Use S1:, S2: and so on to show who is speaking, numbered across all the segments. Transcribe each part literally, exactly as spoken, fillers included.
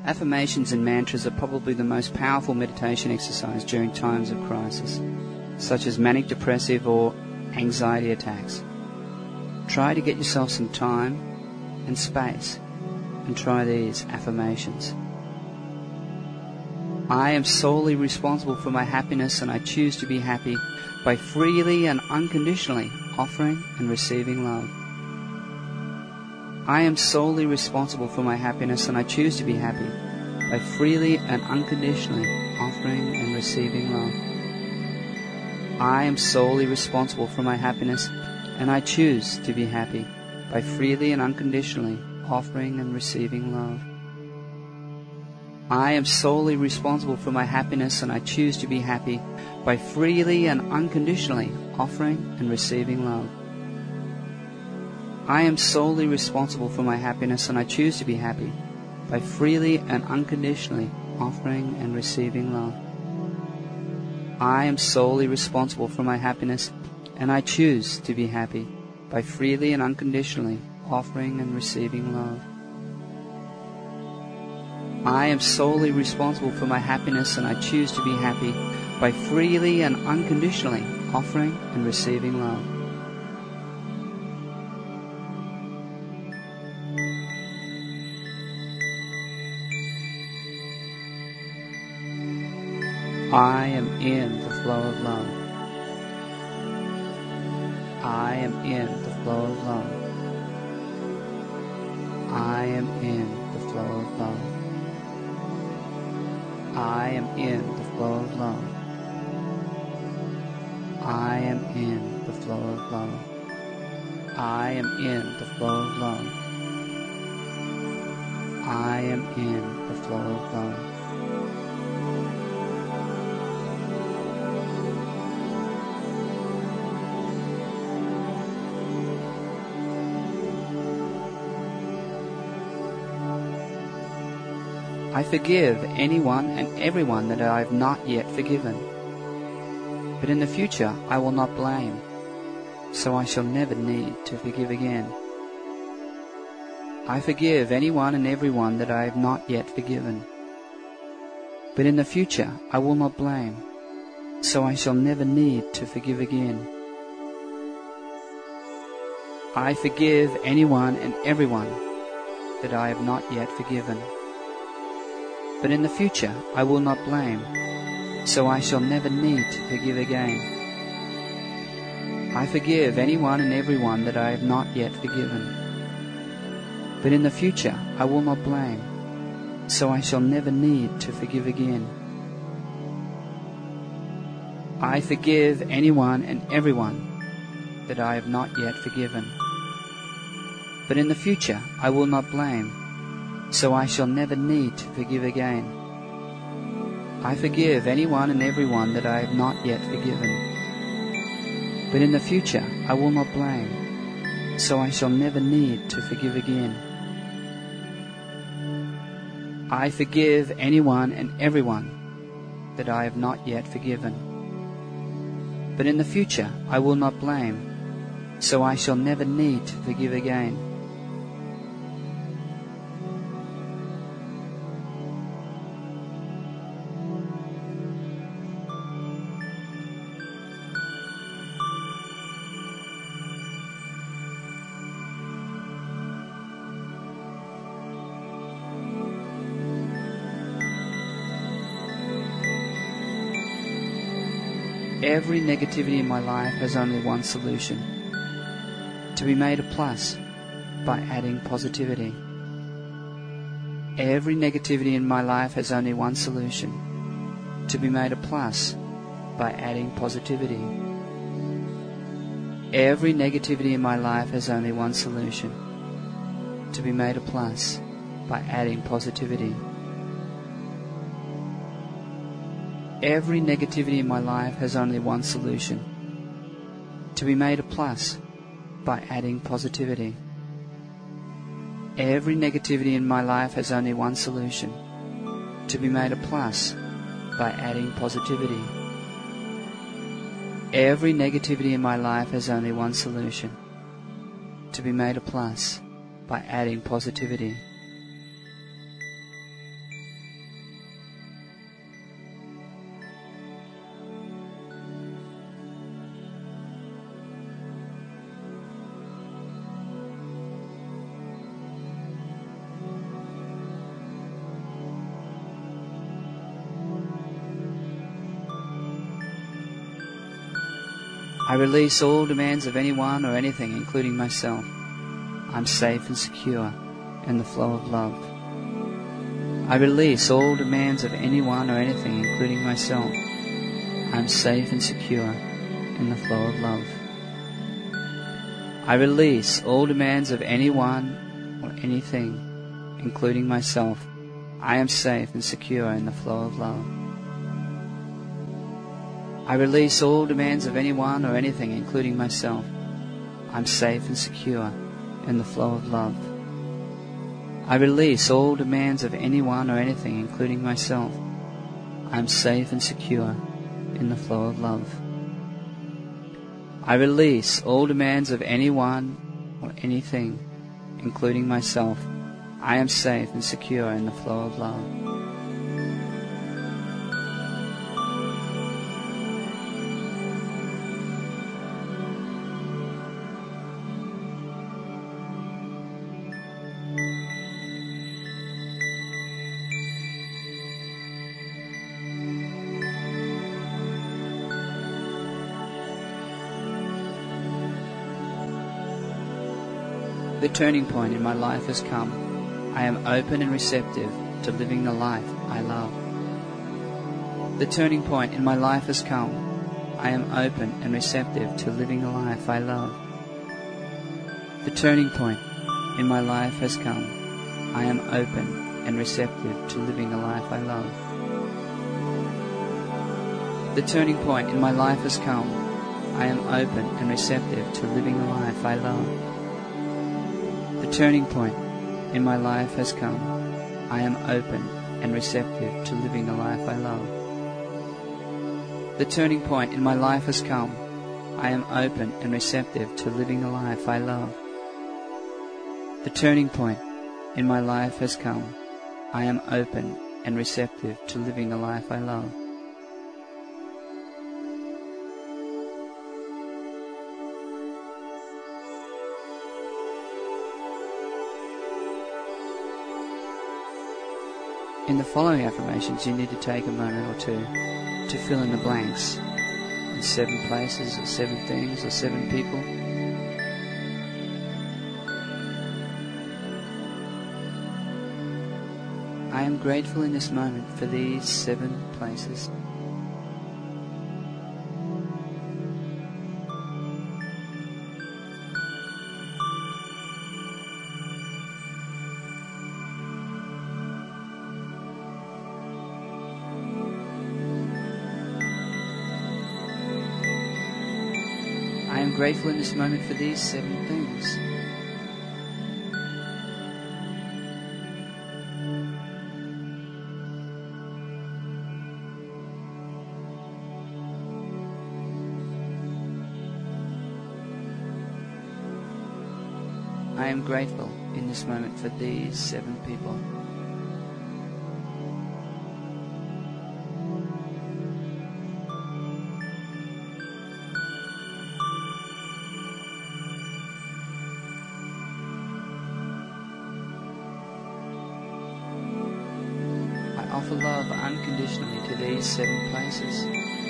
S1: Affirmations and mantras are probably the most powerful meditation exercise during times of crisis, such as manic depressive or anxiety attacks. Try to get yourself some time and space and try these affirmations. I am solely responsible for my happiness, and I choose to be happy by freely and unconditionally offering and receiving love. I am solely responsible for my happiness, and I choose to be happy by freely and unconditionally offering and receiving love. I am solely responsible for my happiness, and I choose to be happy by freely and unconditionally offering and receiving love. I am solely responsible for my happiness, and I choose to be happy by freely and unconditionally offering and receiving love. I am solely responsible for my happiness, and I choose to be happy by freely and unconditionally offering and receiving love. I am solely responsible for my happiness, and I choose to be happy by freely and unconditionally offering and receiving love. I am solely responsible for my happiness, and I choose to be happy by freely and unconditionally offering and receiving love. I am in the flow of love. I am in the flow of love. I am in the flow of love. I am in the flow of love. I am in the flow of love. I am in the flow of love. I am in the flow of love. I forgive anyone and everyone that I have not yet forgiven. But in the future I will not blame, so I shall never need to forgive again. I forgive anyone and everyone that I have not yet forgiven. But in the future I will not blame, so I shall never need to forgive again. I forgive anyone and everyone that I have not yet forgiven. But in the future I will not blame, so I shall never need to forgive again. I forgive anyone and everyone that I have not yet forgiven. But in the future I will not blame, so I shall never need to forgive again. I forgive anyone and everyone that I have not yet forgiven. But in the future I will not blame, so I shall never need to forgive again. I forgive anyone and everyone that I have not yet forgiven. But in the future I will not blame, so I shall never need to forgive again. I forgive anyone and everyone that I have not yet forgiven. But in the future I will not blame, so I shall never need to forgive again. Every negativity in my life has only one solution: to be made a plus by adding positivity. Every negativity in my life has only one solution: to be made a plus by adding positivity. Every negativity in my life has only one solution: to be made a plus by adding positivity. Every negativity in my life has only one solution: to be made a plus by adding positivity. Every negativity in my life has only one solution: to be made a plus by adding positivity. Every negativity in my life has only one solution: to be made a plus by adding positivity. I release all demands of anyone or anything, including myself. I'm safe and secure in the flow of love. I release all demands of anyone or anything, including myself. I'm safe and secure in the flow of love. I release all demands of anyone or anything, including myself. I am safe and secure in the flow of love. I release all demands of anyone or anything, including myself. I'm safe and secure in the flow of love. I release all demands of anyone or anything, including myself. I'm safe and secure in the flow of love. I release all demands of anyone or anything, including myself. I am safe and secure in the flow of love. The turning point in my life has come. I am open and receptive to living the life I love. The turning point in my life has come. I am open and receptive to living the life I love. The turning point in my life has come. I am open and receptive to living the life I love. The turning point in my life has come. I am open and receptive to living the life I love. The turning point in my life has come. I am open and receptive to living the life I love. The turning point in my life has come. I am open and receptive to living the life I love. The turning point in my life has come. I am open and receptive to living the life I love. In the following affirmations, you need to take a moment or two to fill in the blanks in seven places or seven things or seven people. I am grateful in this moment for these seven places. I am grateful in this moment for these seven things. I am grateful in this moment for these seven people. I offer love unconditionally to these seven places.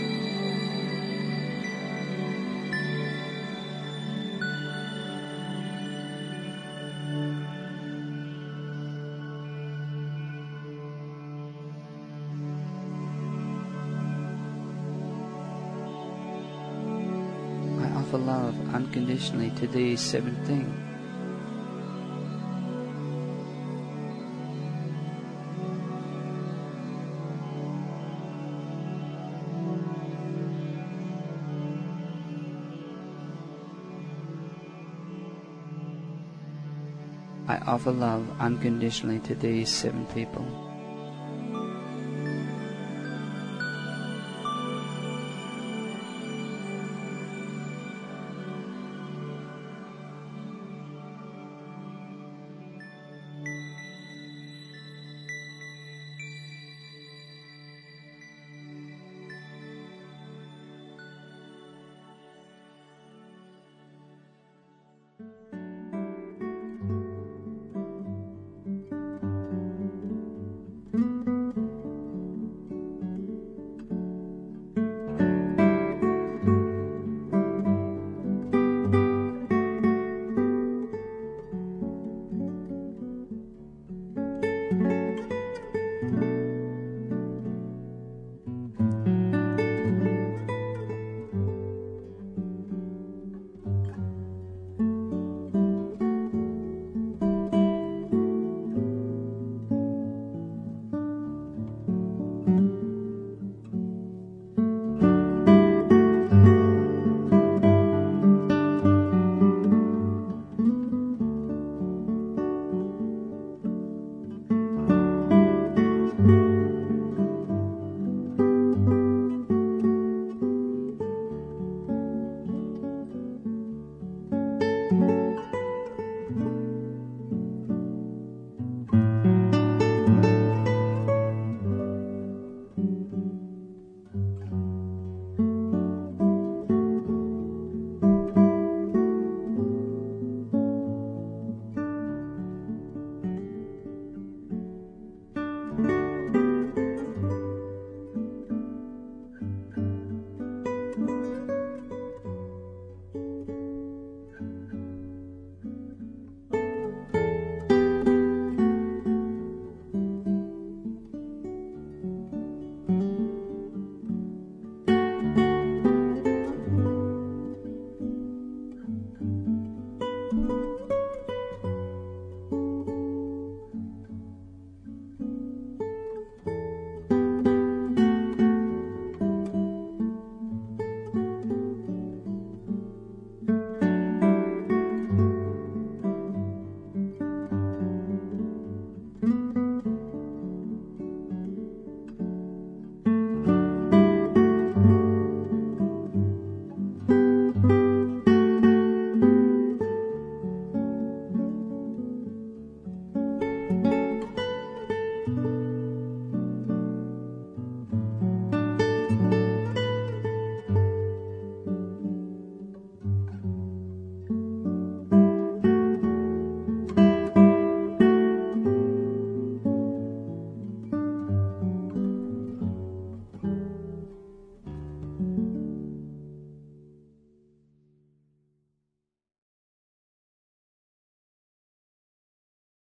S1: I offer love unconditionally to these seven things. I offer love unconditionally to these seven people.